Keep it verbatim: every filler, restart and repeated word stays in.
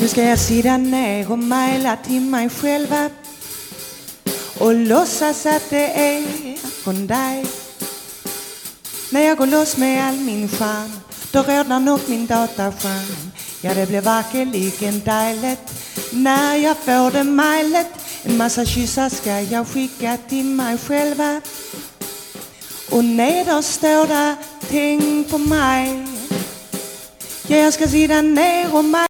Nu ska jag sitta ner och mejla till mig själva och låtsas att det är från dig. När jag går loss med all min charm, då rodnar nog min dataskärm. Ja, det blir verkligen dejligt när jag får det mejlet. En massa kyssar ska jag skicka till mig själva. Och nederst står det, tänk på mig. Ja, jag ska sitta ner och mejla.